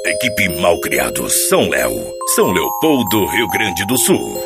Equipe Malcriados São Léo, São Leopoldo, Rio Grande do Sul.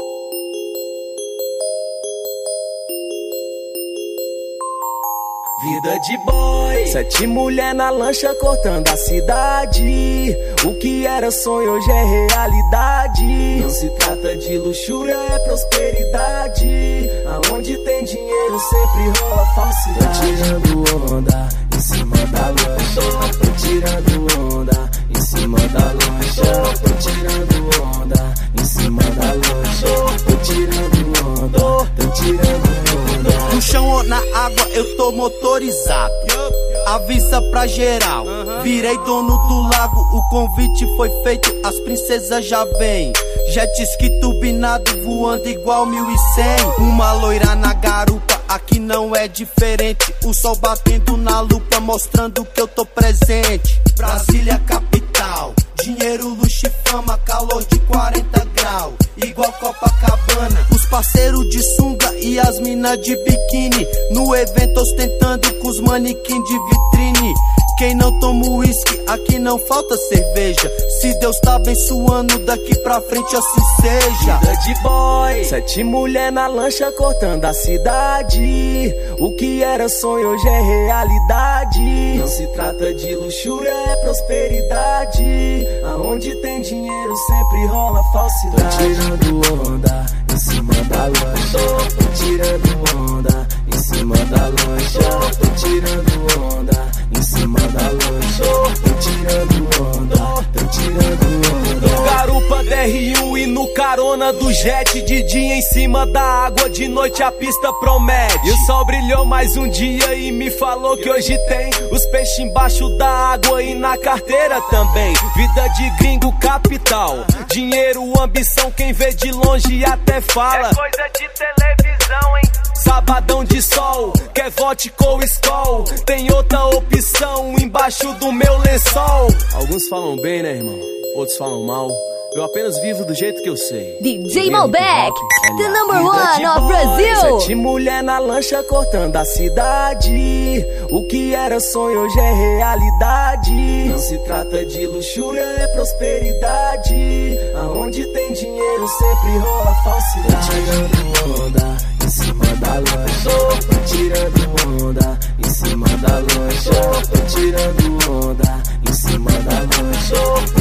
Vida de boy, 7 mulher na lancha cortando a cidade. O que era sonho hoje é realidade. Não se trata de luxúria, é prosperidade. Aonde tem dinheiro sempre rola falsidade. Tô tirando onda em cima da lancha. Tô tirando onda em cima da lancha. Tô tirando onda em cima da lancha. Tô tirando onda, tô tirando onda. No chão ou na água eu tô motorizado. Avisa pra geral, virei dono do lago. O convite foi feito, as princesas já vêm. Jet ski turbinado voando igual 1100. Uma loira na garupa, aqui não é diferente. O sol batendo na lupa, mostrando que eu tô presente. Brasília capital, dinheiro, luxo e fama. Calor de 40 graus, igual Copacabana. Os parceiros de sunga e as minas de biquíni. No evento ostentando com os manequins de vitrine. Quem não toma uísque, aqui não falta cerveja. Se Deus tá abençoando, daqui pra frente assim seja. Vida de boy, 7 mulher na lancha cortando a cidade. O que era sonho hoje é realidade. Não se trata de luxúria, é prosperidade. Aonde tem dinheiro sempre rola falsidade. Tô tirando onda em cima da lancha. Tô tirando onda em cima da lancha. Tô tirando onda em cima da lancha. Tô tirando onda, tô tirando onda. Garupa DR1 e no carona do jet. De dia em cima da água, de noite a pista promete. E o sol brilhou mais um dia e me falou que hoje tem os peixes embaixo da água e na carteira também. Vida de gringo capital, dinheiro, ambição, quem vê de longe até fala. É coisa de televisão, hein? Sabadão de sol, quer vodka ou Skol? Tem outra opção embaixo do meu lençol. Alguns falam bem, né, irmão? Outros falam mal. Eu apenas vivo do jeito que eu sei. DJ Malbec, the number one of Brazil. 7 mulher na lancha cortando a cidade. O que era sonho hoje é realidade. Não se trata de luxúria, é prosperidade. Aonde tem dinheiro sempre rola falsidade. Tô tirando onda em cima da lancha. Tô tirando onda em cima da lancha. Tô tirando onda em cima da lancha.